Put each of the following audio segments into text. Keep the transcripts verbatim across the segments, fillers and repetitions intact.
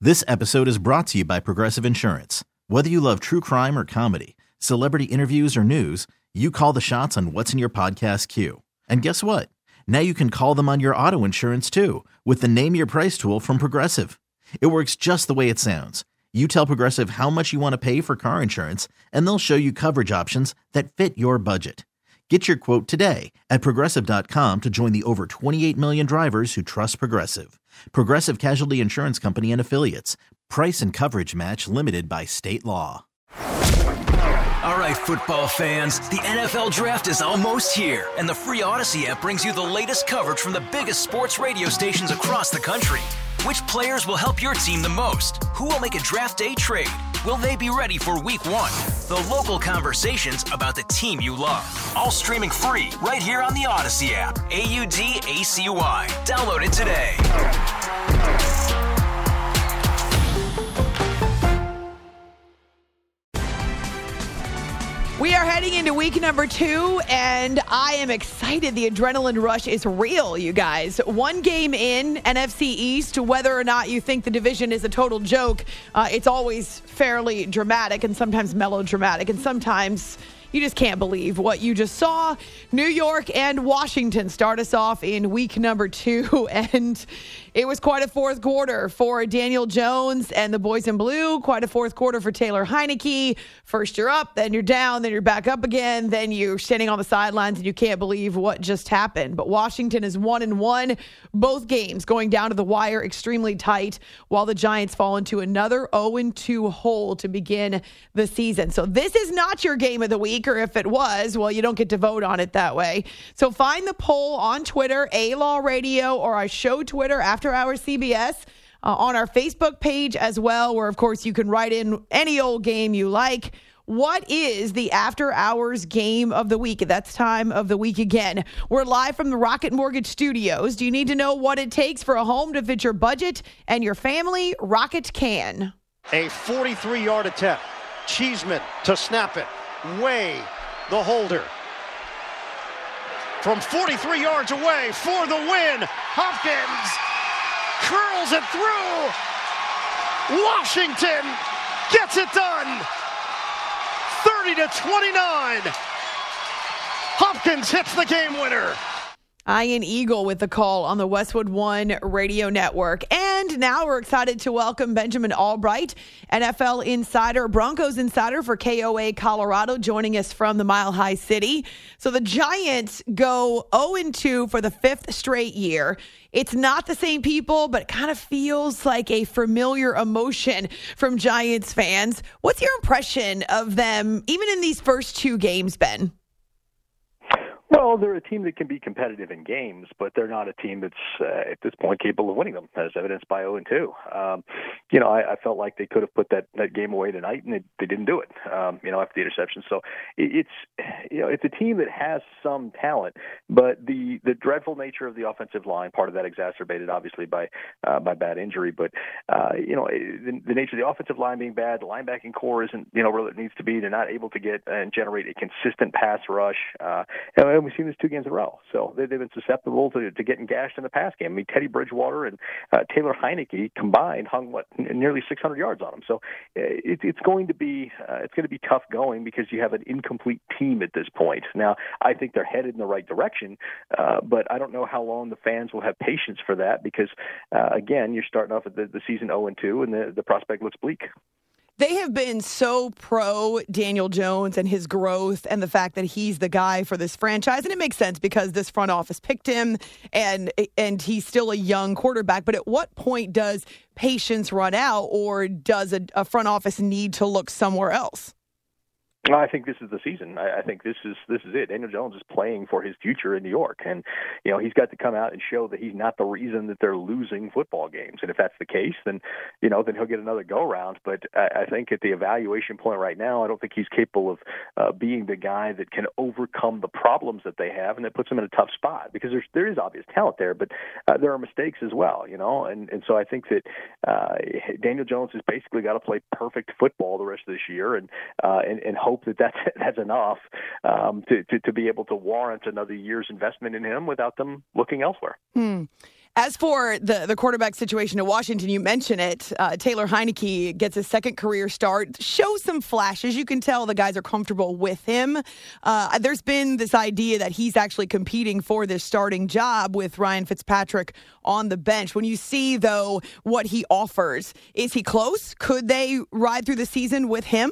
This episode is brought to you by Progressive Insurance. Whether you love true crime or comedy, celebrity interviews or news, you call the shots on what's in your podcast queue. And guess what? Now you can call them on your auto insurance too with the Name Your Price tool from Progressive. It works just the way it sounds. You tell Progressive how much you want to pay for car insurance, and they'll show you coverage options that fit your budget. Get your quote today at Progressive dot com to join the over twenty-eight million drivers who trust Progressive. Progressive Casualty Insurance Company and Affiliates. Price and coverage match limited by state law. All right, football fans, the N F L Draft is almost here, and the free Odyssey app brings you the latest coverage from the biggest sports radio stations across the country. Which players will help your team the most? Who will make a draft day trade? Will they be ready for week one? The local conversations about the team you love. All streaming free right here on the Odyssey app. A U D A C Y. Download it today. We are heading into week number two, and I am excited. The adrenaline rush is real, you guys. One game in, N F C East, whether or not you think the division is a total joke, uh, it's always fairly dramatic and sometimes melodramatic, and sometimes you just can't believe what you just saw. New York and Washington start us off in week number two, and it was quite a fourth quarter for Daniel Jones and the boys in blue, quite a fourth quarter for Taylor Heineke. First you're up, then you're down, then you're back up again, then you're standing on the sidelines and you can't believe what just happened. But Washington is one and one, both games going down to the wire, extremely tight, while the Giants fall into another oh and two hole to begin the season. So this is not your game of the week, or if it was, well, you don't get to vote on it that way. So find the poll on Twitter, A-Law Radio, or our show Twitter, After Hours C B S, uh, on our Facebook page as well, where, of course, you can write in any old game you like. What is the After Hours game of the week? That's time of the week again. We're live from the Rocket Mortgage Studios. Do you need to know what it takes for a home to fit your budget and your family? Rocket can. A forty-three-yard attempt. Cheeseman to snap it. Way the holder. From forty-three yards away for the win. Hopkins curls it through. Washington gets it done. thirty to twenty-nine. Hopkins hits the game winner. Ian Eagle with the call on the Westwood One Radio Network. And now we're excited to welcome Benjamin Albright, N F L insider, Broncos insider for K O A Colorado, joining us from the Mile High City. So the Giants go oh and two for the fifth straight year. It's not the same people, but it kind of feels like a familiar emotion from Giants fans. What's your impression of them, even in these first two games, Ben? Well, they're a team that can be competitive in games, but they're not a team that's, uh, at this point, capable of winning them, as evidenced by oh and two. Um, you know, I, I felt like they could have put that, that game away tonight, and they, they didn't do it, um, you know, after the interception. So it, it's, you know, it's a team that has some talent, but the, the dreadful nature of the offensive line, part of that exacerbated, obviously, by uh, by bad injury. But, uh, you know, the, the nature of the offensive line being bad, the linebacking core isn't, you know, where it needs to be. They're not able to get and generate a consistent pass rush. Uh, and we've seen this two games in a row. So they've been susceptible to, to getting gashed in the pass game. I mean, Teddy Bridgewater and uh, Taylor Heineke combined hung, what, nearly six hundred yards on them. So it, it's going to be uh, it's going to be tough going because you have an incomplete team at this point. Now, I think they're headed in the right direction, uh, but I don't know how long the fans will have patience for that because, uh, again, you're starting off at the, the season oh and two, and the, the prospect looks bleak. They have been so pro Daniel Jones and his growth and the fact that he's the guy for this franchise. And it makes sense because this front office picked him and and he's still a young quarterback. But at what point does patience run out, or does a, a front office need to look somewhere else? I think this is the season. I, I think this is this is it. Daniel Jones is playing for his future in New York, and you know he's got to come out and show that he's not the reason that they're losing football games. And if that's the case, then you know then he'll get another go round. But I, I think at the evaluation point right now, I don't think he's capable of uh, being the guy that can overcome the problems that they have, and that puts him in a tough spot because there's there is obvious talent there, but uh, there are mistakes as well. You know, and and so I think that uh, Daniel Jones has basically got to play perfect football the rest of this year, and uh, and and hope that that's, that's enough um, to, to, to be able to warrant another year's investment in him without them looking elsewhere. Hmm. As for the, the quarterback situation in Washington, you mentioned it. Uh, Taylor Heineke gets his second career start, shows some flashes. You can tell the guys are comfortable with him. Uh, there's been this idea that he's actually competing for this starting job with Ryan Fitzpatrick on the bench. When you see, though, what he offers, is he close? Could they ride through the season with him?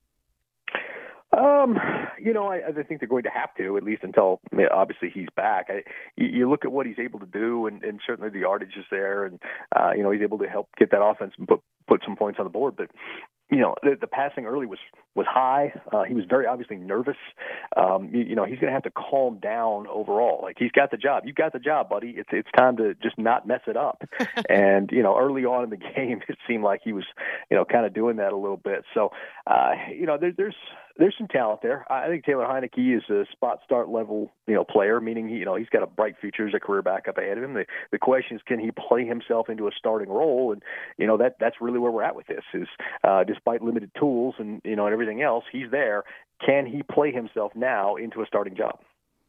Um, you know, I, I think they're going to have to, at least until obviously he's back. I, you, you look at what he's able to do, and, and certainly the yardage is there, and uh, you know he's able to help get that offense and put put some points on the board. But you know, the, the passing early was was high. Uh, he was very obviously nervous. Um, you, you know, he's going to have to calm down overall. Like, he's got the job. You got the job, buddy. It's it's time to just not mess it up. And you know, early on in the game, it seemed like he was, you know, kind of doing that a little bit. So, uh, you know, there, there's there's some talent there. I think Taylor Heineke is a spot start level, you know, player, meaning he, you know, he's got a bright future as a career backup ahead of him. The the question is, can he play himself into a starting role? And you know, that that's really where we're at with this. Is uh, despite limited tools and you know and everything else, he's there. Can he play himself now into a starting job?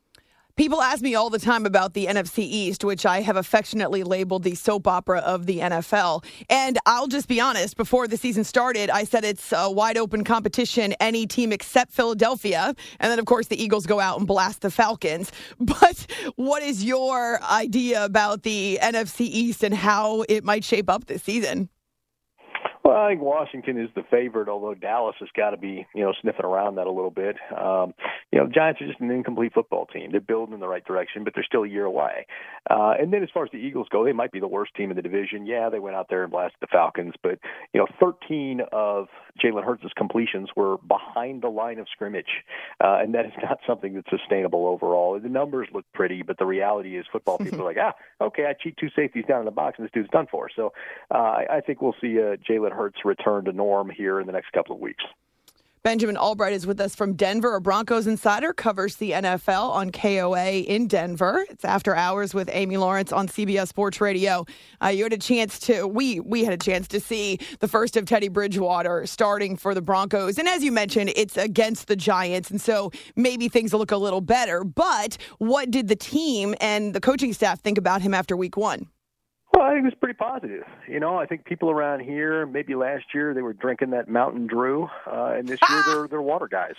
People ask me all the time about the N F C East, which I have affectionately labeled the soap opera of the N F L. And I'll just be honest, before the season started, I said it's a wide open competition, any team except Philadelphia. And then, of course, the Eagles go out and blast the Falcons. But what is your idea about the N F C East and how it might shape up this season? Well, I think Washington is the favorite, although Dallas has got to be, you know, sniffing around that a little bit. Um, you know, the Giants are just an incomplete football team. They're building in the right direction, but they're still a year away. Uh, and then as far as the Eagles go, they might be the worst team in the division. Yeah, they went out there and blasted the Falcons, but, you know, thirteen of Jalen Hurts' completions were behind the line of scrimmage, uh, and that is not something that's sustainable overall. The numbers look pretty, but the reality is football people are like, ah, okay, I cheat two safeties down in the box, and this dude's done for. So uh, I, I think we'll see uh, Jalen Hurts return to norm here in the next couple of weeks. Benjamin Albright is with us from Denver. A Broncos insider, covers the N F L on K O A in Denver. It's After Hours with Amy Lawrence on C B S Sports Radio. Uh, you had a chance to, we we had a chance to see the first of Teddy Bridgewater starting for the Broncos. And as you mentioned, it's against the Giants, and so maybe things will look a little better. But what did the team and the coaching staff think about him after week one? Well, I think it was pretty positive. You know, I think people around here, maybe last year they were drinking that Mountain Dew, uh, and this year they're they're water guys.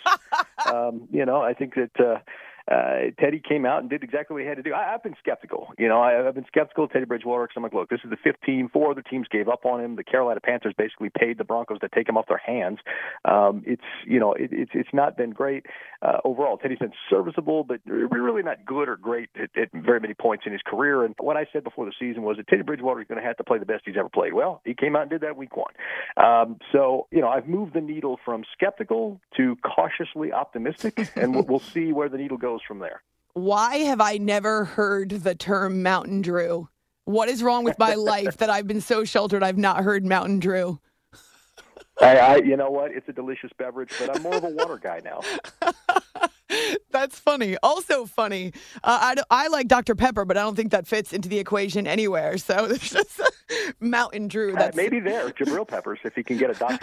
um, you know, I think that uh, uh, Teddy came out and did exactly what he had to do. I, I've been skeptical. You know, I, I've been skeptical of Teddy Bridgewater because I'm like, look, this is the fifth team. Four other teams gave up on him. The Carolina Panthers basically paid the Broncos to take him off their hands. Um, it's, you know, it, it's it's not been great uh, overall. Teddy's been serviceable, but really not good or great at, at very many points in his career. And what I said before the season was that Teddy Bridgewater is going to have to play the best he's ever played. Well, he came out and did that week one. Um, so, you know, I've moved the needle from skeptical to cautiously optimistic, and we'll, we'll see where the needle goes from there. Why have I never heard the term Mountain Dew? What is wrong with my life that I've been so sheltered I've not heard Mountain Dew? I, I, you know what? It's a delicious beverage, but I'm more of a water guy now. That's funny. Also funny. Uh, I, I like Doctor Pepper, but I don't think that fits into the equation anywhere. So there's just Mountain Dew. That's... Uh, maybe there, Jabril Peppers, if he can get a doctor.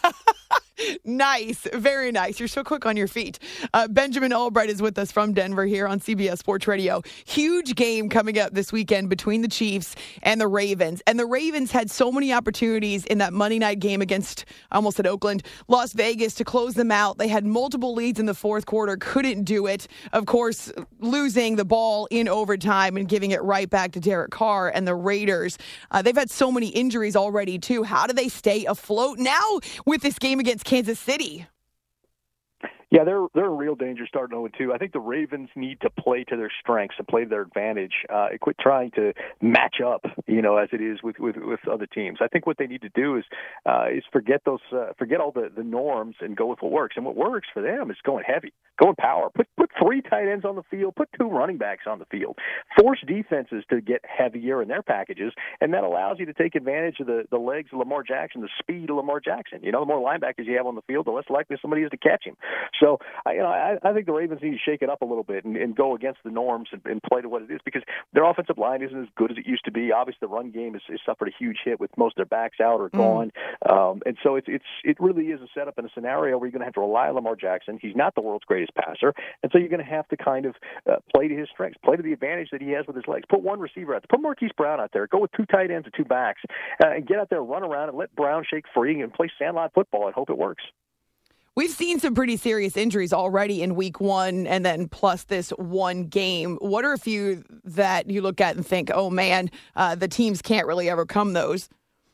Nice. Very nice. You're so quick on your feet. Uh, Benjamin Albright is with us from Denver here on C B S Sports Radio. Huge game coming up this weekend between the Chiefs and the Ravens. And the Ravens had so many opportunities in that Monday night game against, I almost said Oakland, Las Vegas, to close them out. They had multiple leads in the fourth quarter, couldn't do it. Of course, losing the ball in overtime and giving it right back to Derek Carr and the Raiders. Uh, they've had so many injuries already, too. How do they stay afloat now with this game against Kansas City? Yeah, they're they're in real danger starting oh and two. I think the Ravens need to play to their strengths and play to their advantage. Uh, quit trying to match up, you know, as it is with, with, with other teams. I think what they need to do is uh, is forget those, uh, forget all the, the norms and go with what works. And what works for them is going heavy, going power. Put put three tight ends on the field. Put two running backs on the field. Force defenses to get heavier in their packages, and that allows you to take advantage of the, the legs of Lamar Jackson, the speed of Lamar Jackson. You know, the more linebackers you have on the field, the less likely somebody is to catch him. So So, I, you know, I, I think the Ravens need to shake it up a little bit and, and go against the norms and, and play to what it is, because their offensive line isn't as good as it used to be. Obviously, the run game has, has suffered a huge hit with most of their backs out or gone, mm. um, and so it's it's it really is a setup in a scenario where you're going to have to rely on Lamar Jackson. He's not the world's greatest passer, and so you're going to have to kind of uh, play to his strengths, play to the advantage that he has with his legs. Put one receiver out there, put Marquise Brown out there, go with two tight ends and two backs, uh, and get out there, run around, and let Brown shake free and play sandlot football and hope it works. We've seen some pretty serious injuries already in week one, and then plus this one game. What are a few that you look at and think, oh, man, uh, the teams can't really overcome those?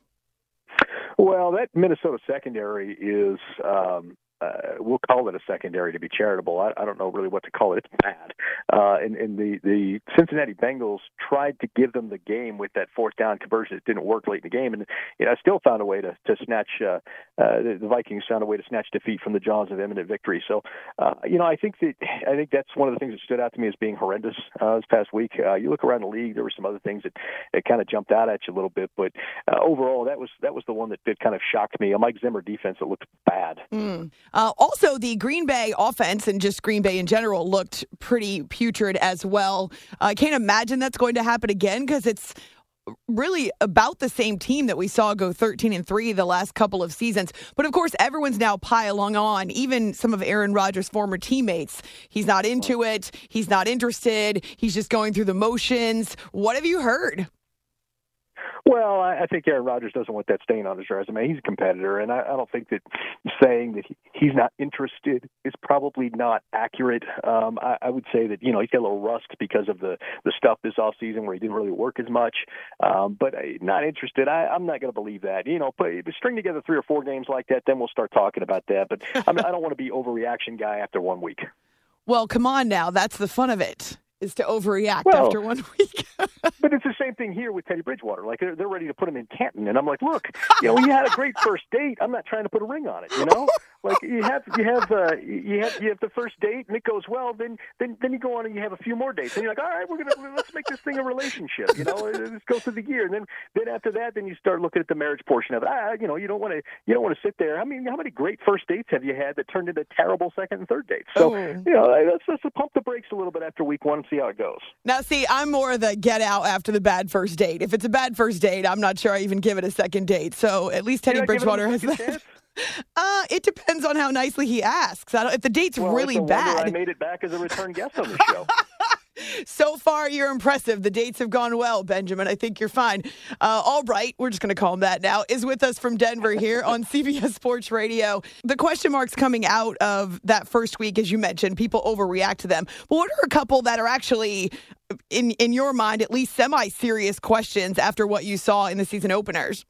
Well, that Minnesota secondary is um, uh, we'll call it a secondary to be charitable. I, I don't know really what to call it. It's bad. Uh, and and the, the Cincinnati Bengals tried to give them the game with that fourth down conversion. It didn't work late in the game. And you know, I still found a way to, to snatch, uh, uh, the, the Vikings found a way to snatch defeat from the jaws of imminent victory. So, uh, you know, I think that, I think that's one of the things that stood out to me as being horrendous uh, this past week. Uh, you look around the league, there were some other things that, that kind of jumped out at you a little bit. But uh, overall, that was that was the one that, that kind of shocked me. A Mike Zimmer defense that looked bad. Mm. Uh, also, the Green Bay offense and just Green Bay in general looked pretty putrid as well. Uh, I can't imagine that's going to happen again because it's really about the same team that we saw go thirteen and three the last couple of seasons. But of course, everyone's now piling on, even some of Aaron Rodgers' former teammates. He's not into it. He's not interested. He's just going through the motions. What have you heard? Well, I think Aaron Rodgers doesn't want that stain on his resume. He's a competitor, and I, I don't think that saying that he, he's not interested is probably not accurate. Um, I, I would say that, you know, he's got a little rust because of the, the stuff this offseason where he didn't really work as much. Um, but not interested, I, I'm not going to believe that. You know, but string together three or four games like that, then we'll start talking about that. But I, mean, I don't want to be overreaction guy after one week. Well, come on now. That's the fun of it, is to overreact well, after one week. But it's the same thing here with Teddy Bridgewater. Like, they're, they're ready to put him in Canton. And I'm like, look, you know, you had a great first date. I'm not trying to put a ring on it, you know? Like, you have you have uh, you have you have the first date and it goes well, then then then you go on and you have a few more dates. And you're like, all right, we're gonna let's make this thing a relationship, you know? Let's go through the year. And then then after that, then you start looking at the marriage portion of it. Ah, you know, you don't want to you don't want to sit there. I mean, how many great first dates have you had that turned into terrible second and third dates? So, oh. you know, let's let's pump the brakes a little bit after week one and see how it goes. Now, see, I'm more of the get out after the bad first date. If it's a bad first date, I'm not sure I even give it a second date. So at least Teddy Bridgewater has that. Chance? Uh, it depends on how nicely he asks. I don't, if the date's well, really it's a bad. wonder I made it back as a return guest on the show. So far, you're impressive. The dates have gone well, Benjamin. I think you're fine. Uh, all right, we're just going to call him that now. Is with us from Denver here on C B S Sports Radio. The question marks coming out of that first week, as you mentioned, people overreact to them. But what are a couple that are actually, in, in your mind, at least semi-serious questions after what you saw in the season openers?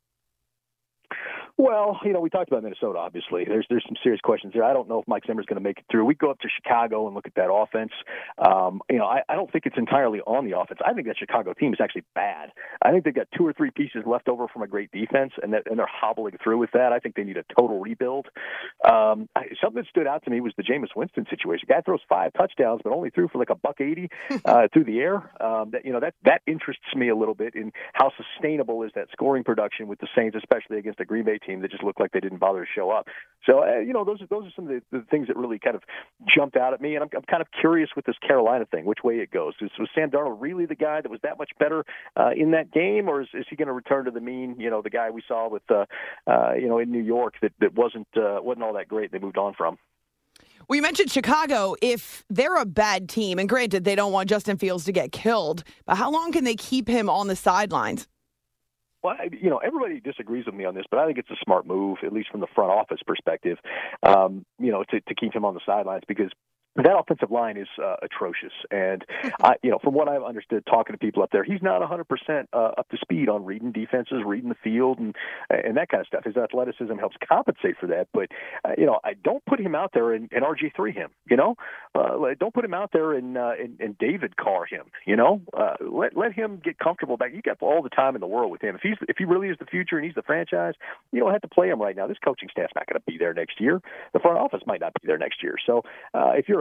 Well, you know, we talked about Minnesota, obviously. There's there's some serious questions there. I don't know if Mike Zimmer's going to make it through. We go up to Chicago and look at that offense. Um, you know, I, I don't think it's entirely on the offense. I think that Chicago team is actually bad. I think they've got two or three pieces left over from a great defense, and, that, and they're hobbling through with that. I think they need a total rebuild. Um, I, something that stood out to me was the Jameis Winston situation. The guy throws five touchdowns, but only threw for like a buck eighty uh, through the air. Um, that, you know, that, that interests me a little bit in how sustainable is that scoring production with the Saints, especially against the Green Bay team that just looked like they didn't bother to show up. So, uh, you know, those are those are some of the, the things that really kind of jumped out at me. And I'm, I'm kind of curious with this Carolina thing, which way it goes. Is, was Sam Darnold really the guy that was that much better uh, in that game, or is, is he going to return to the mean, you know, the guy we saw with, uh, uh, you know, in New York that, that wasn't uh, wasn't all that great and they moved on from? Well, you mentioned Chicago. If they're a bad team, and granted, they don't want Justin Fields to get killed, but how long can they keep him on the sidelines? Well, you know, everybody disagrees with me on this, but I think it's a smart move, at least from the front office perspective, um, you know, to, to keep him on the sidelines because that offensive line is uh, atrocious. And, I, you know, from what I've understood talking to people up there, he's not one hundred percent uh, up to speed on reading defenses, reading the field, and and that kind of stuff. His athleticism helps compensate for that. But, uh, you know, I don't put him out there and, and R G three him, you know. Uh, don't put him out there and, uh, and, and David Carr him, you know. Uh, let let him get comfortable back. You got all the time in the world with him. If he's if he really is the future and he's the franchise, you don't have to play him right now. This coaching staff's not going to be there next year. The front office might not be there next year. So uh, if you're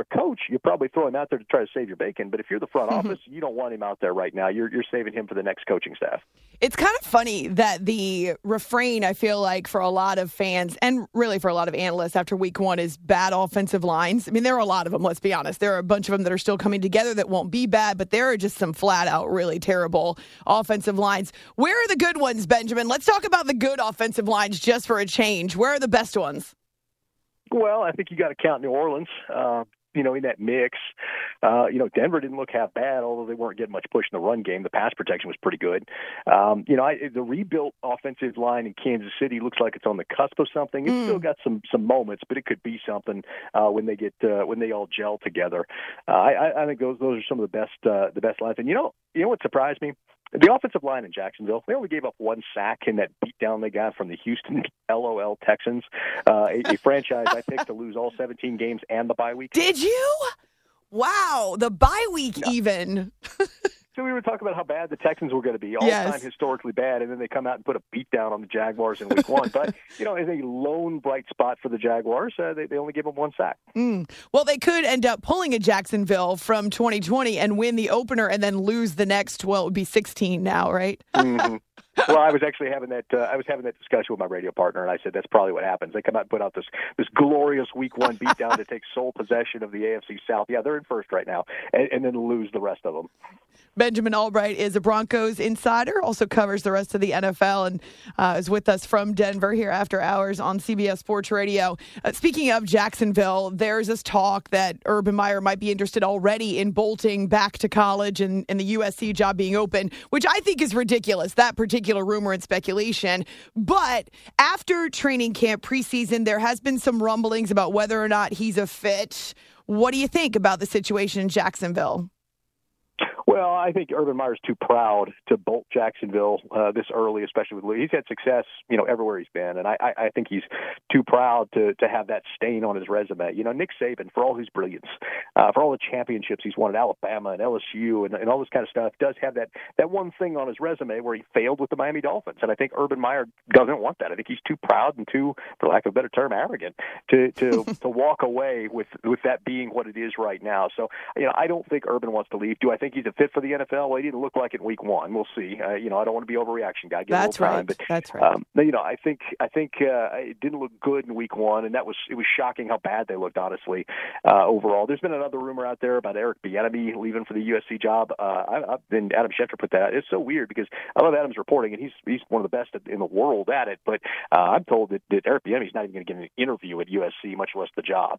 you're a coach, you probably throw him out there to try to save your bacon. But if you're the front office, you don't want him out there right now. You're you're saving him for the next coaching staff. It's kind of funny that the refrain, I feel like, for a lot of fans and really for a lot of analysts after week one is bad offensive lines. I mean, there are a lot of them, let's be honest. There are a bunch of them that are still coming together that won't be bad, but there are just some flat out really terrible offensive lines. Where are the good ones, Benjamin? Let's talk about the good offensive lines just for a change. Where are the best ones? Well, I think you got to count New Orleans. Uh, you know, in that mix, uh, you know, Denver didn't look half bad, although they weren't getting much push in the run game. The pass protection was pretty good. Um, you know, I, the rebuilt offensive line in Kansas City looks like it's on the cusp of something. It's mm. still got some some moments, but it could be something uh, when they get uh, when they all gel together. Uh, I, I think those those are some of the best uh, the best lines. And you know, you know what surprised me? The offensive line in Jacksonville, they only gave up one sack in that beatdown they got from the Houston LOL Texans, uh, a, a franchise I picked to lose all seventeen games and the bye week. Did you? Wow, the bye week yeah. even. So we were talking about how bad the Texans were going to be, all yes. time historically bad, and then they come out and put a beat down on the Jaguars in week one. But, you know, as a lone bright spot for the Jaguars, uh, they, they only give them one sack. Mm. Well, they could end up pulling a Jacksonville from twenty twenty and win the opener and then lose the next, well, it would be sixteen now, right? mm-hmm. Well, I was actually having that. Uh, I was having that discussion with my radio partner, and I said that's probably what happens. They come out and put out this this glorious Week One beatdown to take sole possession of the A F C South. Yeah, they're in first right now, and, and then lose the rest of them. Benjamin Albright is a Broncos insider, also covers the rest of the N F L, and uh, is with us from Denver here after hours on C B S Sports Radio. Uh, speaking of Jacksonville, there's this talk that Urban Meyer might be interested already in bolting back to college and, and the U S C job being open, which I think is ridiculous, that particular rumor and speculation. But after training camp preseason, there has been some rumblings about whether or not he's a fit. What do you think about the situation in Jacksonville? Well, I think Urban Meyer's too proud to bolt Jacksonville uh, this early, especially with Louis. He's had success, you know, everywhere he's been, and I, I think he's too proud to to have that stain on his resume. You know, Nick Saban, for all his brilliance, uh, for all the championships he's won at Alabama and L S U and, and all this kind of stuff, does have that that one thing on his resume where he failed with the Miami Dolphins, and I think Urban Meyer doesn't want that. I think he's too proud and too, for lack of a better term, arrogant to to to walk away with with that being what it is right now. So, you know, I don't think Urban wants to leave. Do I think he's a fit for the N F L? Well, he didn't look like it in week one. We'll see. Uh, you know, I don't want to be overreaction guy. Give That's a little time, right. But, That's right. Um, you know, I think I think uh, it didn't look good in week one, and that was it was shocking how bad they looked. Honestly, uh, overall, there's been another rumor out there about Eric Bieniemy leaving for the U S C job. Uh, I, I've been Adam Schefter put that out. It's so weird because I love Adam's reporting, and he's he's one of the best in the world at it. But uh, I'm told that, that Eric Bieniemy's not even going to get an interview at U S C, much less the job.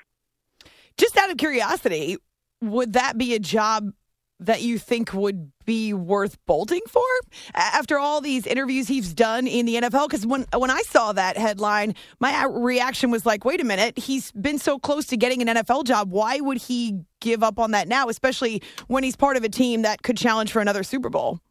Just out of curiosity, would that be a job that you think would be worth bolting for after all these interviews he's done in the N F L? Because when when I saw that headline, my reaction was like, wait a minute, he's been so close to getting an N F L job. Why would he give up on that now, especially when he's part of a team that could challenge for another Super Bowl?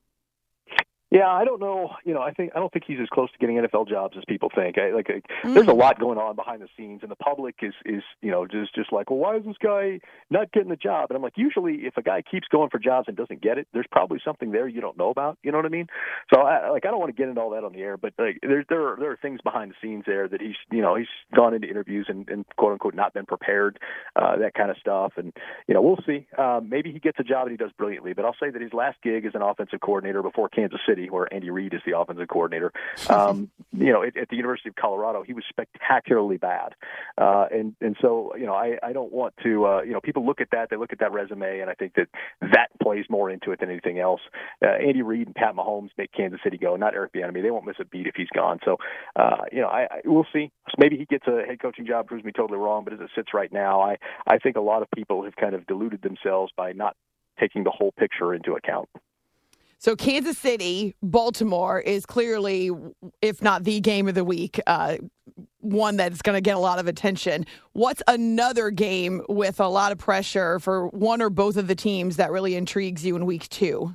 Yeah, I don't know. You know, I think I don't think he's as close to getting N F L jobs as people think. I, like, I, mm. there's a lot going on behind the scenes, and the public is, is you know, just just like, well, why is this guy not getting the job? And I'm like, usually, if a guy keeps going for jobs and doesn't get it, there's probably something there you don't know about. You know what I mean? So, I, like, I don't want to get into all that on the air, but like, there there are, there are things behind the scenes there that he's, you know, he's gone into interviews and, and quote unquote not been prepared, uh, that kind of stuff. And you know, we'll see. Um, maybe he gets a job and he does brilliantly. But I'll say that his last gig as an offensive coordinator before Kansas City, where Andy Reid is the offensive coordinator. Um, you know, at, at the University of Colorado, he was spectacularly bad. Uh, and, and so, you know, I, I don't want to, uh, you know, people look at that, they look at that resume, and I think that that plays more into it than anything else. Uh, Andy Reid and Pat Mahomes make Kansas City go, not Eric Bieniemy. They won't miss a beat if he's gone. So, uh, you know, I, I we'll see. Maybe he gets a head coaching job, proves me totally wrong, but as it sits right now, I, I think a lot of people have kind of deluded themselves by not taking the whole picture into account. So Kansas City, Baltimore is clearly, if not the game of the week, uh, one that's going to get a lot of attention. What's another game with a lot of pressure for one or both of the teams that really intrigues you in week two?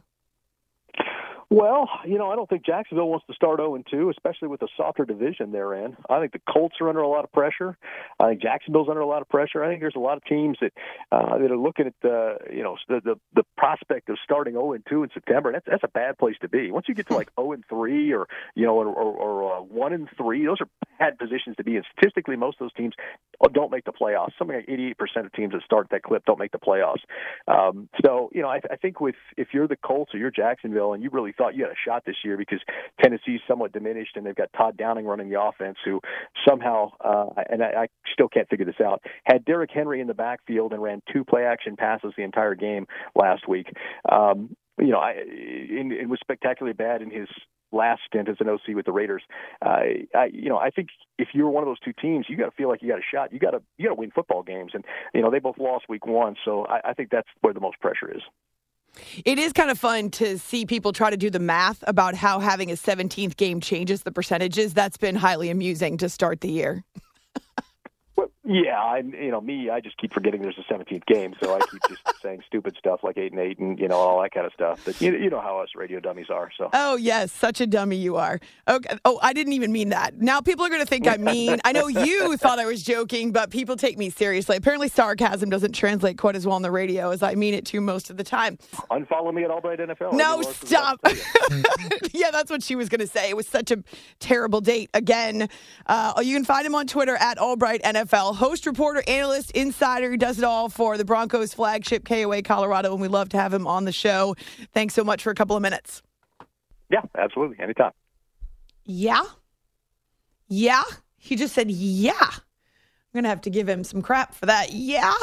Well, you know, I don't think Jacksonville wants to start oh and two, especially with the softer division they're in. I think the Colts are under a lot of pressure. I think Jacksonville's under a lot of pressure. I think there's a lot of teams that uh, that are looking at the, you know, the, the the prospect of starting oh and two in September. That's that's a bad place to be. Once you get to like oh and three or, you know, or, or, or uh, one and three, those are had positions to be in. Statistically, most of those teams don't make the playoffs. Something like eighty-eight percent of teams that start that clip don't make the playoffs. Um, so, you know, I, I think with if you're the Colts or you're Jacksonville and you really thought you had a shot this year because Tennessee's somewhat diminished and they've got Todd Downing running the offense who somehow, uh, and I, I still can't figure this out, had Derrick Henry in the backfield and ran two play-action passes the entire game last week. Um, you know, I, it, it was spectacularly bad in his last stint as an O C with the Raiders. Uh, I, you know, I think if you're one of those two teams, you got to feel like you got a shot. You got to, you got to win football games, and you know they both lost week one, so I, I think that's where the most pressure is. It is kind of fun to see people try to do the math about how having a seventeenth game changes the percentages. That's been highly amusing to start the year. Well, yeah, I, you know, me, I just keep forgetting there's a seventeenth game, so I keep just saying stupid stuff like eight and eight and, you know, all that kind of stuff. But you, you know how us radio dummies are. So. Oh, yes, such a dummy you are. Okay. Oh, I didn't even mean that. Now people are going to think I'm mean. I know you thought I was joking, but people take me seriously. Apparently sarcasm doesn't translate quite as well on the radio as I mean it to most of the time. Unfollow me at Albright N F L. No, stop. Yeah, that's what she was going to say. It was such a terrible date. Again, uh, you can find him on Twitter at Albright N F L. Host, reporter, analyst, insider. He does it all for the Broncos flagship K O A Colorado, and we love to have him on the show. Thanks so much for a couple of minutes. Yeah, absolutely. Anytime. Yeah? Yeah? He just said, yeah. I'm going to have to give him some crap for that. Yeah?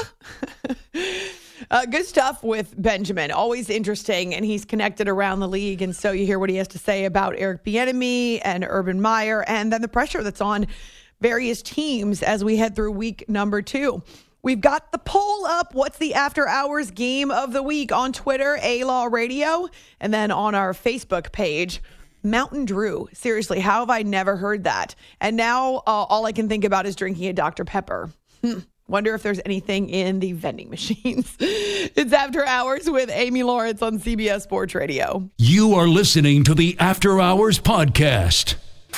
uh, good stuff with Benjamin. Always interesting, and he's connected around the league, and so you hear what he has to say about Eric Bieniemy and Urban Meyer, and then the pressure that's on various teams as we head through week number two. We've got the poll up. What's the after hours game of the week on Twitter, A-Law Radio, and then on our Facebook page, Mountain Drew. Seriously, how have I never heard that? And now uh, all I can think about is drinking a Doctor Pepper. Hmm. Wonder if there's anything in the vending machines. It's After Hours with Amy Lawrence on C B S Sports Radio. You are listening to the After Hours podcast.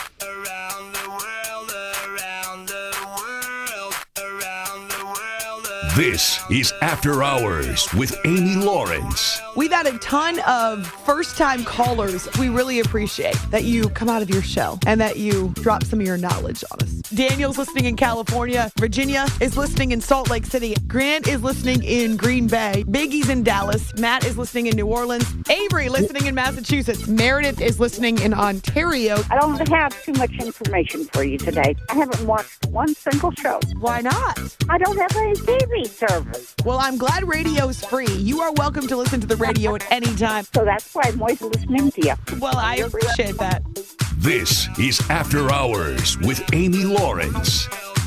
This is After Hours with Amy Lawrence. We've had a ton of first-time callers. We really appreciate that you come out of your shell and that you drop some of your knowledge on us. Daniel's listening in California. Virginia is listening in Salt Lake City. Grant is listening in Green Bay. Biggie's in Dallas. Matt is listening in New Orleans. Avery listening in Massachusetts. Meredith is listening in Ontario. I don't have too much information for you today. I haven't watched one single show. Why not? I don't have any T V service. Well, I'm glad radio's free. You are welcome to listen to the radio at any time. So that's why I'm always listening to you. Well, I appreciate that. This is After Hours with Amy Lawrence.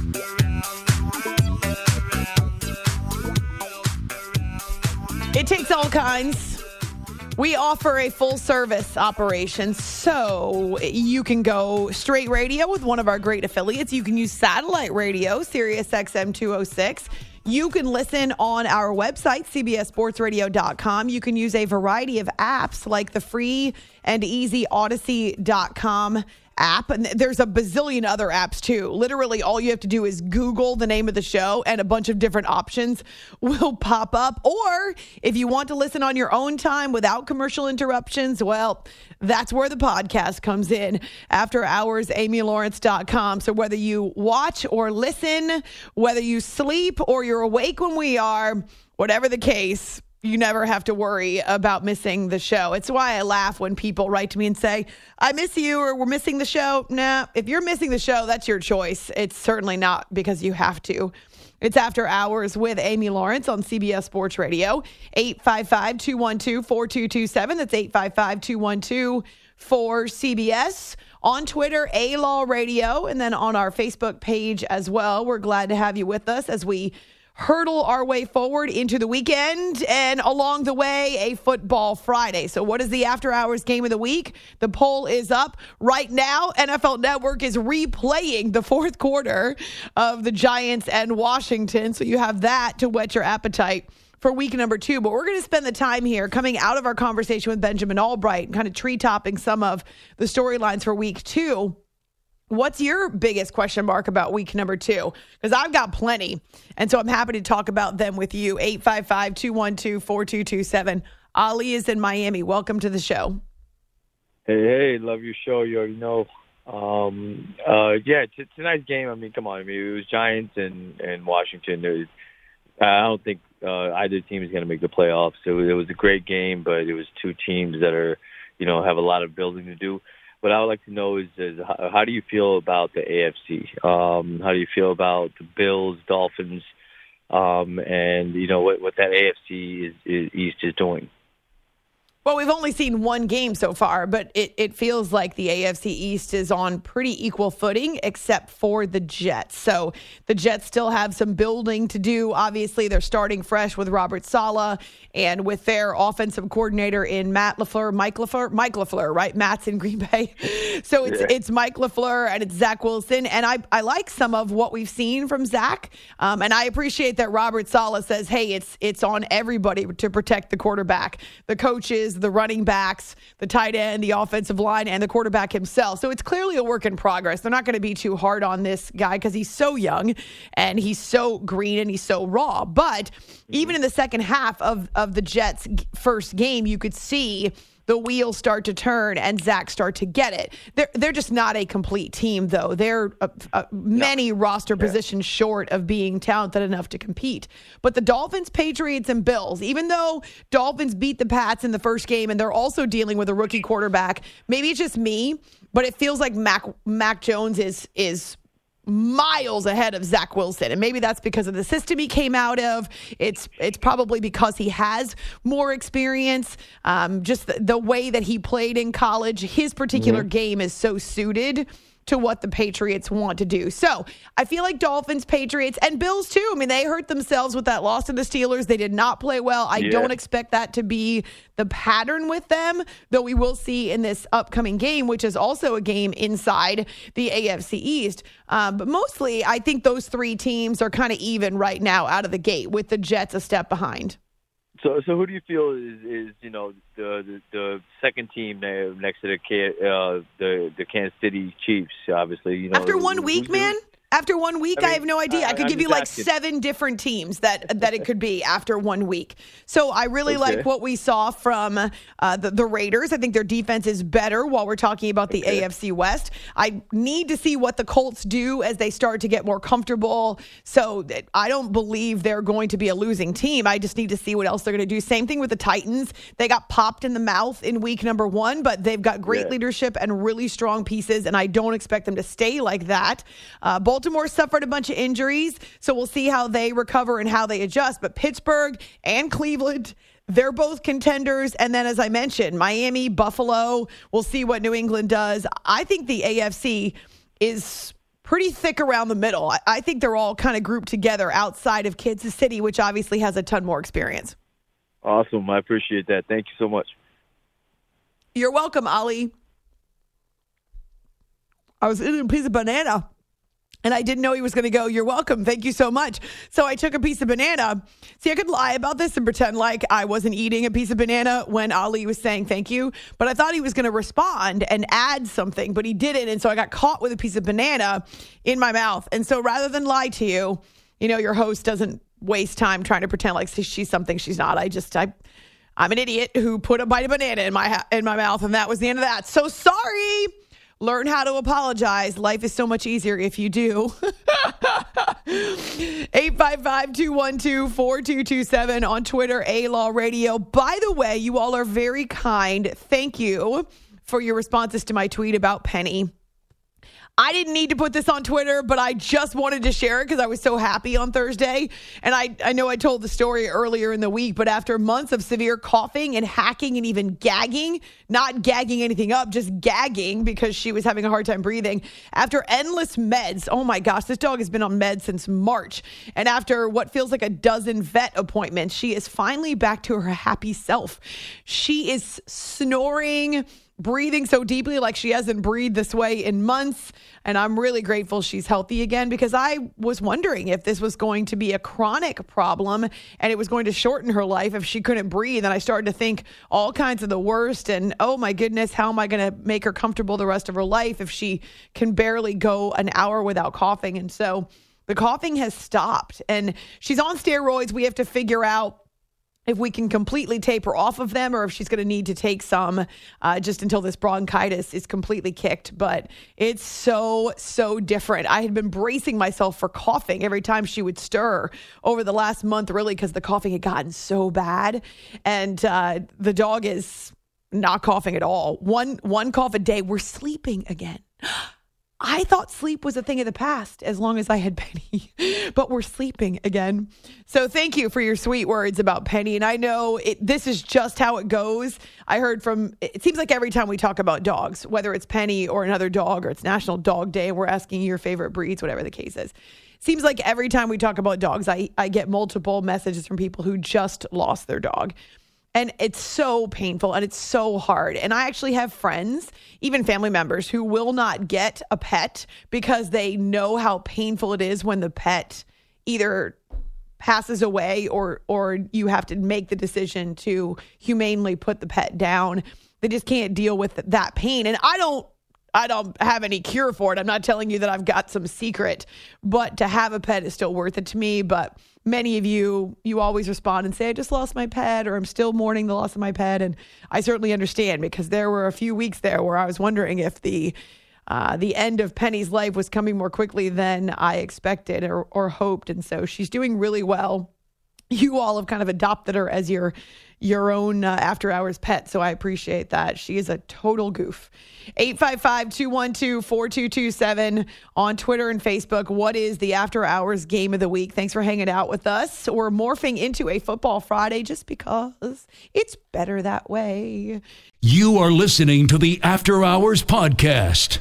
It takes all kinds. We offer a full service operation, so you can go straight radio with one of our great affiliates. You can use satellite radio, Sirius X M two oh six. You can listen on our website, C B S Sports Radio dot com. You can use a variety of apps like the free and easy Odyssey dot com app. And there's a bazillion other apps too. Literally all you have to do is Google the name of the show and a bunch of different options will pop up. Or if you want to listen on your own time without commercial interruptions, well, that's where the podcast comes in. After Hours, Amy Lawrence dot com. So whether you watch or listen, whether you sleep or you're awake when we are, whatever the case, you never have to worry about missing the show. It's why I laugh when people write to me and say, I miss you or we're missing the show. Nah, if you're missing the show, that's your choice. It's certainly not because you have to. It's After Hours with Amy Lawrence on C B S Sports Radio. eight five five, two one two, four two two seven. That's eight five five, two one two, four C B S. On Twitter, A-Law Radio, and then on our Facebook page as well. We're glad to have you with us as we hurdle our way forward into the weekend, and along the way, a football Friday. So what is the After Hours game of the week? The poll is up right now. N F L Network is replaying the fourth quarter of the Giants and Washington. So you have that to whet your appetite for week number two. But we're going to spend the time here coming out of our conversation with Benjamin Albright and kind of tree-topping some of the storylines for week two. What's your biggest question mark about week number two? Because I've got plenty. And so I'm happy to talk about them with you. eight five five, two one two, four two two seven. Ali is in Miami. Welcome to the show. Hey, hey, love your show. You already know. Um, uh, yeah, t- tonight's game, I mean, come on. I mean, it was Giants and, and Washington. It was, I don't think uh, either team is going to make the playoffs. So it was a great game, but it was two teams that are, you know, have a lot of building to do. What I would like to know is, is how, how do you feel about the A F C? Um, how do you feel about the Bills, Dolphins, um, and, you know, what, what that A F C is, is, East is doing? Well, we've only seen one game so far, but it, it feels like the A F C East is on pretty equal footing, except for the Jets. So the Jets still have some building to do. Obviously, they're starting fresh with Robert Saleh and with their offensive coordinator in Matt LaFleur, Mike LaFleur, Mike LaFleur, right? Matt's in Green Bay. So it's yeah. it's Mike LaFleur and it's Zach Wilson. And I, I like some of what we've seen from Zach. Um, and I appreciate that Robert Saleh says, hey, it's it's on everybody to protect the quarterback, the coaches, the running backs, the tight end, the offensive line, and the quarterback himself. So it's clearly a work in progress. They're not going to be too hard on this guy because he's so young and he's so green and he's so raw. But even in the second half of, of the Jets' first game, you could see the wheels start to turn and Zach start to get it. They're, they're just not a complete team, though. They're uh, uh, many no. roster yeah. positions short of being talented enough to compete. But the Dolphins, Patriots, and Bills, even though Dolphins beat the Pats in the first game and they're also dealing with a rookie quarterback, maybe it's just me, but it feels like Mac, Mac Jones is is miles ahead of Zach Wilson. And maybe that's because of the system he came out of. It's it's probably because he has more experience. Um, just the, the way that he played in college, his particular mm-hmm. game is so suited to what the Patriots want to do. So I feel like Dolphins, Patriots, and Bills too. I mean, they hurt themselves with that loss to the Steelers. They did not play well. I yeah. don't expect that to be the pattern with them, though we will see in this upcoming game, which is also a game inside the A F C East. Um, but mostly, I think those three teams are kind of even right now out of the gate, with the Jets a step behind. So, so who do you feel is, is you know the, the the second team there next to the uh, the the Kansas City Chiefs? Obviously, you know. After one week, man. After one week, I, mean, I have no idea. I, I could I'm give you like asking. seven different teams that that it could be after one week. So I really okay. like what we saw from uh, the, the Raiders. I think their defense is better while we're talking about the okay. A F C West. I need to see what the Colts do as they start to get more comfortable. So I don't believe they're going to be a losing team. I just need to see what else they're going to do. Same thing with the Titans. They got popped in the mouth in week number one, but they've got great yeah. leadership and really strong pieces, and I don't expect them to stay like that. Uh, Baltimore suffered a bunch of injuries, so we'll see how they recover and how they adjust. But Pittsburgh and Cleveland, they're both contenders. And then, as I mentioned, Miami, Buffalo, we'll see what New England does. I think the A F C is pretty thick around the middle. I, I think they're all kind of grouped together outside of Kansas City, which obviously has a ton more experience. Awesome. I appreciate that. Thank you so much. You're welcome, Ali. I was eating a piece of banana, and I didn't know he was going to go, you're welcome, thank you so much. So I took a piece of banana. See, I could lie about this and pretend like I wasn't eating a piece of banana when Ali was saying thank you. But I thought he was going to respond and add something, but he didn't. And so I got caught with a piece of banana in my mouth. And so rather than lie to you, you know, your host doesn't waste time trying to pretend like she's something she's not. I just, I, I'm an idiot who put a bite of banana in my in my mouth, and that was the end of that. So sorry. Learn how to apologize. Life is so much easier if you do. eight five five, two one two, four two two seven on Twitter, A-Law Radio. By the way, you all are very kind. Thank you for your responses to my tweet about Penny. I didn't need to put this on Twitter, but I just wanted to share it because I was so happy on Thursday. And I, I know I told the story earlier in the week, but after months of severe coughing and hacking and even gagging, not gagging anything up, just gagging because she was having a hard time breathing. After endless meds, oh my gosh, this dog has been on meds since March. And after what feels like a dozen vet appointments, she is finally back to her happy self. She is snoring, breathing so deeply like she hasn't breathed this way in months. And I'm really grateful she's healthy again, because I was wondering if this was going to be a chronic problem and it was going to shorten her life if she couldn't breathe. And I started to think all kinds of the worst. And oh my goodness, how am I going to make her comfortable the rest of her life if she can barely go an hour without coughing? And so the coughing has stopped and she's on steroids. We have to figure out if we can completely taper off of them or if she's going to need to take some uh, just until this bronchitis is completely kicked. But it's so, so different. I had been bracing myself for coughing every time she would stir over the last month, really, because the coughing had gotten so bad. And uh, the dog is not coughing at all. One, one cough a day. We're sleeping again. I thought sleep was a thing of the past as long as I had Penny, but we're sleeping again. So thank you for your sweet words about Penny. And I know it, this is just how it goes. I heard from, it seems like every time we talk about dogs, whether it's Penny or another dog or it's National Dog Day, we're asking your favorite breeds, whatever the case is. Seems like every time we talk about dogs, I, I get multiple messages from people who just lost their dog. And it's so painful and it's so hard. And I actually have friends, even family members, who will not get a pet because they know how painful it is when the pet either passes away or or you have to make the decision to humanely put the pet down. They just can't deal with that pain. And I don't I don't have any cure for it. I'm not telling you that I've got some secret, but to have a pet is still worth it to me. But many of you, you always respond and say, I just lost my pet, or I'm still mourning the loss of my pet. And I certainly understand, because there were a few weeks there where I was wondering if the uh, the end of Penny's life was coming more quickly than I expected or, or hoped. And so she's doing really well. You all have kind of adopted her as your your own uh, after hours pet. So I appreciate that. She is a total goof. eight five five, two one two, four two two seven on Twitter and Facebook. What is the after hours game of the week? Thanks for hanging out with us. We're morphing into a Football Friday just because it's better that way. You are listening to the After Hours Podcast.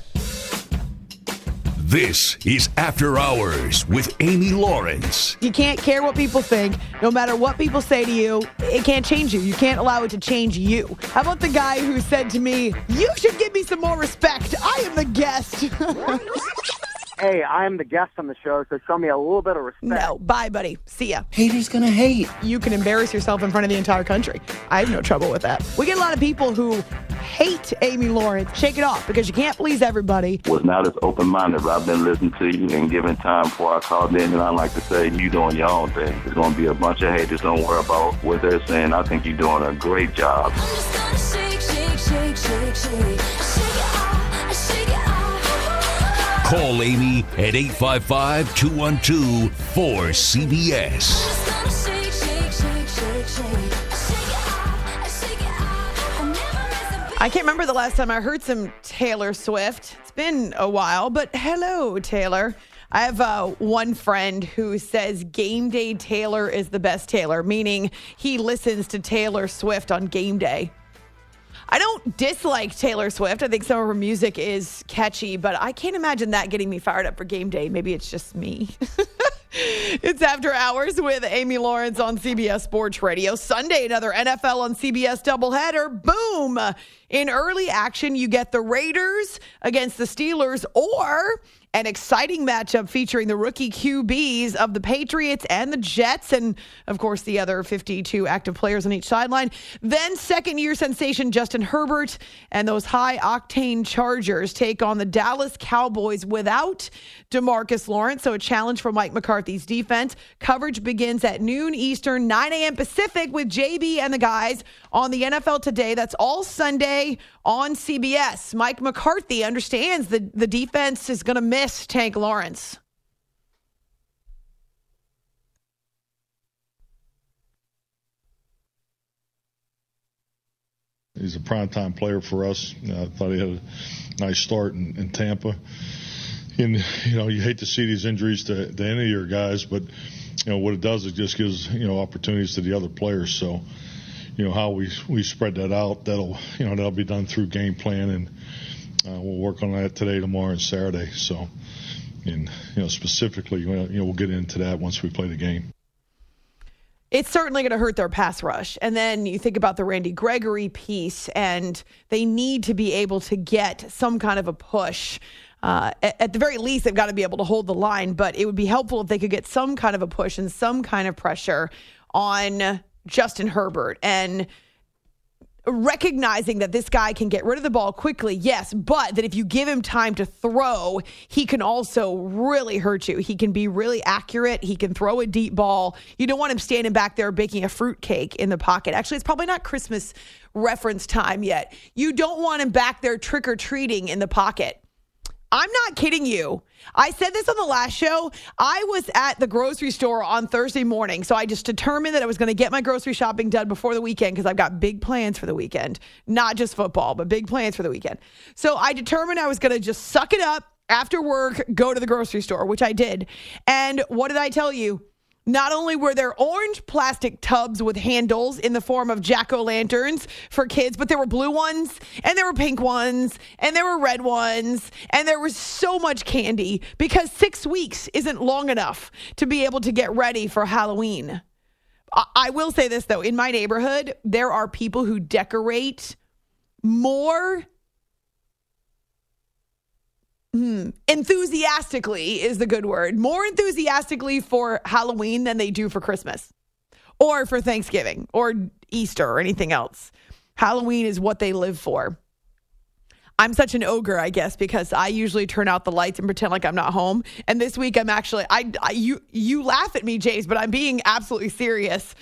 This is After Hours with Amy Lawrence. You can't care what people think. No matter what people say to you, it can't change you. You can't allow it to change you. How about the guy who said to me, you should give me some more respect. I am the guest. Hey, I am the guest on the show, so show me a little bit of respect. No, bye, buddy. See ya. Haters gonna hate. You can embarrass yourself in front of the entire country. I have no trouble with that. We get a lot of people who hate Amy Lawrence. Shake it off, because you can't please everybody. Was not as open-minded, but I've been listening to you and giving time before I called in, and I like to say you doing your own thing. There's going to be a bunch of haters. Don't worry about what they're saying. I think you're doing a great job. I'm just gonna shake, shake, shake, shake, shake. Shake it off, shake it off. Call Amy at eight five five, two one two, four C B S. I can't remember the last time I heard some Taylor Swift. It's been a while, but hello, Taylor. I have uh, one friend who says Game Day Taylor is the best Taylor, meaning he listens to Taylor Swift on game day. I don't dislike Taylor Swift. I think some of her music is catchy, but I can't imagine that getting me fired up for game day. Maybe it's just me. It's After Hours with Amy Lawrence on C B S Sports Radio. Sunday, another N F L on C B S doubleheader. Boom! In early action, you get the Raiders against the Steelers, or an exciting matchup featuring the rookie Q Bs of the Patriots and the Jets, and, of course, the other fifty-two active players on each sideline. Then second-year sensation Justin Herbert and those high-octane Chargers take on the Dallas Cowboys without DeMarcus Lawrence, so a challenge for Mike McCarthy's defense. Coverage begins at noon Eastern, nine a.m. Pacific with J B and the guys on the N F L Today. That's all Sunday on C B S. Mike McCarthy understands the, the defense is going to miss Tank Lawrence. He's a primetime player for us. You know, I thought he had a nice start in, in Tampa. And, you know, you hate to see these injuries to, to any of your guys, but, you know, what it does, it just gives, you know, opportunities to the other players. So, you know, how we we spread that out, that'll, you know, that'll be done through game plan, and uh, we'll work on that today, tomorrow, and Saturday. So, and, you know, specifically, you know, we'll get into that once we play the game. It's certainly going to hurt their pass rush. And then you think about the Randy Gregory piece, and they need to be able to get some kind of a push. Uh, at, at the very least, they've got to be able to hold the line, but it would be helpful if they could get some kind of a push and some kind of pressure on Justin Herbert. And recognizing that this guy can get rid of the ball quickly, yes, but that if you give him time to throw, he can also really hurt you. He can be really accurate. He can throw a deep ball. You don't want him standing back there baking a fruitcake in the pocket. Actually, it's probably not Christmas reference time yet. You don't want him back there trick-or-treating in the pocket. I'm not kidding you. I said this on the last show. I was at the grocery store on Thursday morning, so I just determined that I was going to get my grocery shopping done before the weekend because I've got big plans for the weekend. Not just football, but big plans for the weekend. So I determined I was going to just suck it up after work, go to the grocery store, which I did. And what did I tell you? Not only were there orange plastic tubs with handles in the form of jack-o'-lanterns for kids, but there were blue ones, and there were pink ones, and there were red ones, and there was so much candy because six weeks isn't long enough to be able to get ready for Halloween. I, I will say this, though. In my neighborhood, there are people who decorate more Hmm. enthusiastically is the good word. More enthusiastically for Halloween than they do for Christmas or for Thanksgiving or Easter or anything else. Halloween is what they live for. I'm such an ogre, I guess, because I usually turn out the lights and pretend like I'm not home. And this week I'm actually, I, I you you laugh at me, Jace, but I'm being absolutely serious.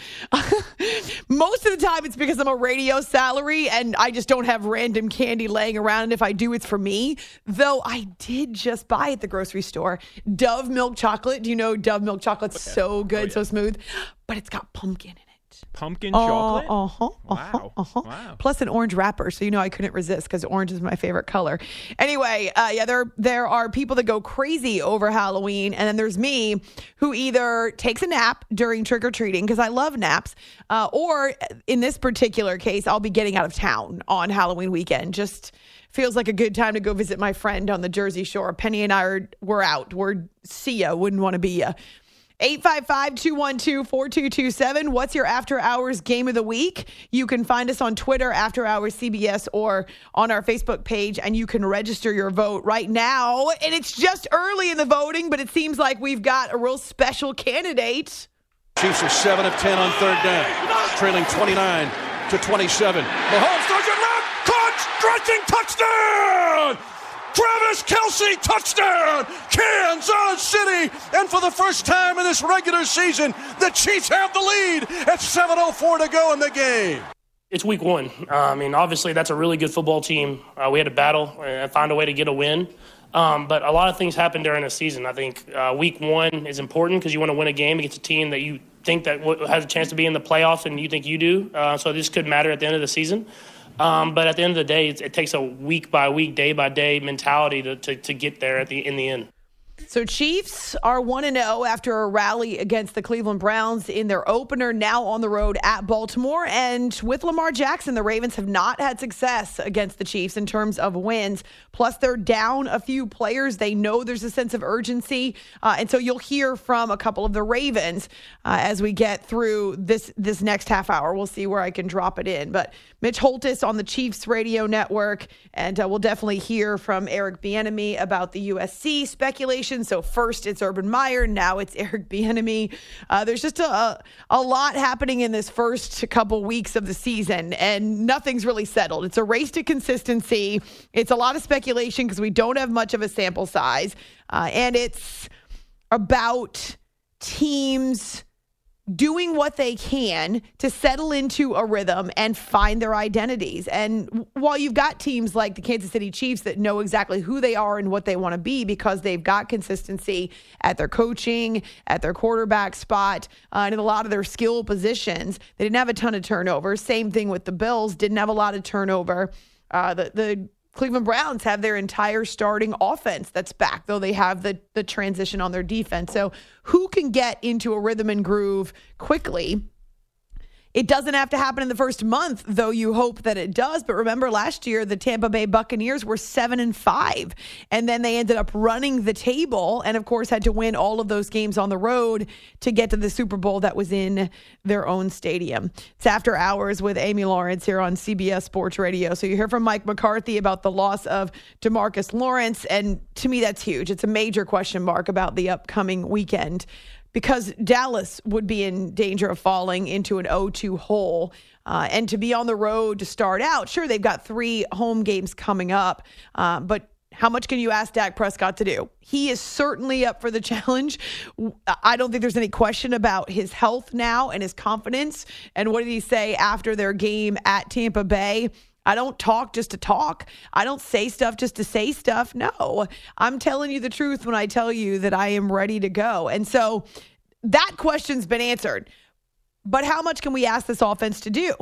Most of the time it's because I'm a radio salary and I just don't have random candy laying around. And if I do, it's for me. Though I did just buy at the grocery store Dove milk chocolate. Do you know Dove milk chocolate's Okay. so good, Oh, yeah. so smooth, but it's got pumpkin in it. Pumpkin Uh, chocolate? Uh-huh, uh-huh, Wow. uh-huh. Wow. Plus an orange wrapper, so you know I couldn't resist because orange is my favorite color. Anyway, uh, yeah, there there are people that go crazy over Halloween, and then there's me who either takes a nap during trick-or-treating because I love naps, uh, or in this particular case, I'll be getting out of town on Halloween weekend. Just feels like a good time to go visit my friend on the Jersey Shore. Penny and I are we're out. We're see ya. Wouldn't want to be ya. eight five five, two one two, four two two seven. What's your after hours game of the week? You can find us on Twitter, After Hours C B S, or on our Facebook page, and you can register your vote right now. And it's just early in the voting, but it seems like we've got a real special candidate. Chiefs are seven of ten on third down, trailing twenty-nine to twenty-seven. Mahomes throws it left, caught, stretching, touchdown! Travis Kelce, touchdown! Kansas City! And for the first time in this regular season, the Chiefs have the lead at seven oh four to go in the game. It's week one. Uh, I mean, obviously, that's a really good football team. Uh, we had to battle and find a way to get a win. Um, but a lot of things happen during the season. I think uh, week one is important because you want to win a game against a team that you think that w- has a chance to be in the playoffs and you think you do. Uh, so this could matter at the end of the season. Um, but at the end of the day, it, it takes a week by week, day by day mentality to, to, to get there at the in the end. So Chiefs are one and oh after a rally against the Cleveland Browns in their opener, now on the road at Baltimore. And with Lamar Jackson, the Ravens have not had success against the Chiefs in terms of wins. Plus, they're down a few players. They know there's a sense of urgency. Uh, and so you'll hear from a couple of the Ravens uh, as we get through this, this next half hour. We'll see where I can drop it in. But Mitch Holthus on the Chiefs radio network. And uh, we'll definitely hear from Eric Bieniemy about the U S C speculation. So first it's Urban Meyer, now it's Eric Bieniemy. Uh, there's just a, a lot happening in this first couple weeks of the season, and nothing's really settled. It's a race to consistency. It's a lot of speculation because we don't have much of a sample size, uh, and it's about teams doing what they can to settle into a rhythm and find their identities. And while you've got teams like the Kansas City Chiefs that know exactly who they are and what they want to be because they've got consistency at their coaching, at their quarterback spot, uh, and in a lot of their skill positions, they didn't have a ton of turnover. Same thing with the Bills, didn't have a lot of turnover. Uh, the, the Cleveland Browns have their entire starting offense that's back, though they have the, the transition on their defense. So who can get into a rhythm and groove quickly? It doesn't have to happen in the first month, though you hope that it does. But remember last year, the Tampa Bay Buccaneers were seven and five, and then they ended up running the table and, of course, had to win all of those games on the road to get to the Super Bowl that was in their own stadium. It's After Hours with Amy Lawrence here on C B S Sports Radio. So you hear from Mike McCarthy about the loss of DeMarcus Lawrence, and to me, that's huge. It's a major question mark about the upcoming weekend. because Dallas would be in danger of falling into an oh two hole. Uh, and to be on the road to start out, sure, they've got three home games coming up, uh, but how much can you ask Dak Prescott to do? He is certainly up for the challenge. I don't think there's any question about his health now and his confidence. And what did he say after their game at Tampa Bay? I don't talk just to talk. I don't say stuff just to say stuff. No, I'm telling you the truth when I tell you that I am ready to go. And so that question's been answered. But how much can we ask this offense to do?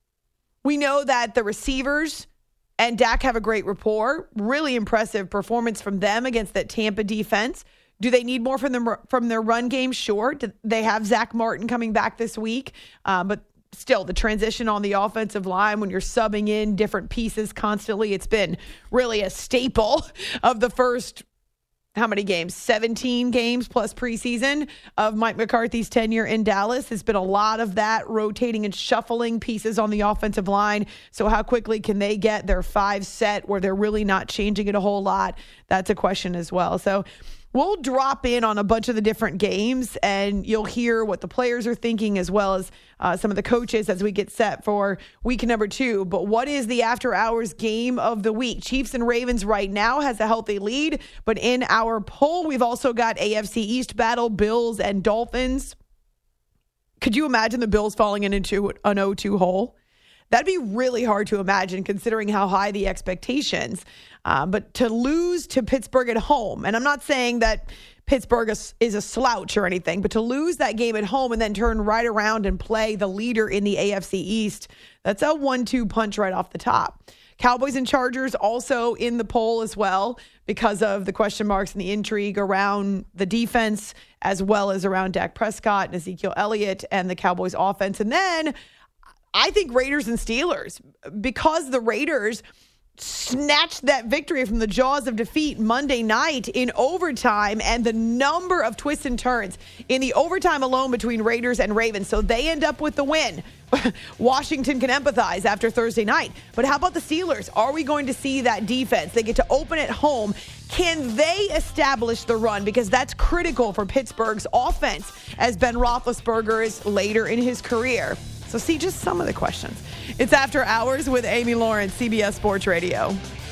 We know that the receivers and Dak have a great rapport. Really impressive performance from them against that Tampa defense. Do they need more from them from their run game? Sure. Do they have Zach Martin coming back this week? Uh, but still, the transition on the offensive line when you're subbing in different pieces constantly, it's been really a staple of the first, how many games? seventeen games plus preseason of Mike McCarthy's tenure in Dallas. There's been a lot of that, rotating and shuffling pieces on the offensive line. So how quickly can they get their five set where they're really not changing it a whole lot? That's a question as well. So we'll drop in on a bunch of the different games, and you'll hear what the players are thinking as well as uh, some of the coaches as we get set for week number two. But what is the after-hours game of the week? Chiefs and Ravens right now has a healthy lead, but in our poll, we've also got A F C East battle, Bills and Dolphins. Could you imagine the Bills falling into an oh two hole? That'd be really hard to imagine considering how high the expectations. Uh, but to lose to Pittsburgh at home, and I'm not saying that Pittsburgh is, is a slouch or anything, but to lose that game at home and then turn right around and play the leader in the A F C East, that's a one two punch right off the top. Cowboys and Chargers also in the poll as well because of the question marks and the intrigue around the defense as well as around Dak Prescott and Ezekiel Elliott and the Cowboys offense. And then I think Raiders and Steelers, because the Raiders snatched that victory from the jaws of defeat Monday night in overtime, and the number of twists and turns in the overtime alone between Raiders and Ravens. So they end up with the win. Washington can empathize after Thursday night. But how about the Steelers? Are we going to see that defense? They get to open at home. Can they establish the run? Because that's critical for Pittsburgh's offense as Ben Roethlisberger is later in his career. So see just some of the questions. It's After Hours with Amy Lawrence, C B S Sports Radio.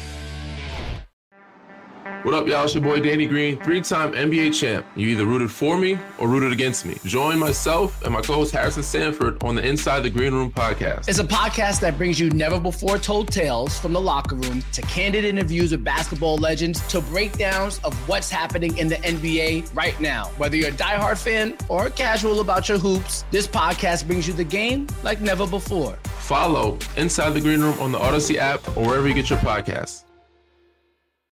What up, y'all? It's your boy Danny Green, three-time N B A champ. You either rooted for me or rooted against me. Join myself and my co-host Harrison Sanford on the Inside the Green Room podcast. It's a podcast that brings you never-before-told tales from the locker room to candid interviews with basketball legends to breakdowns of what's happening in the N B A right now. Whether you're a diehard fan or casual about your hoops, this podcast brings you the game like never before. Follow Inside the Green Room on the Odyssey app or wherever you get your podcasts.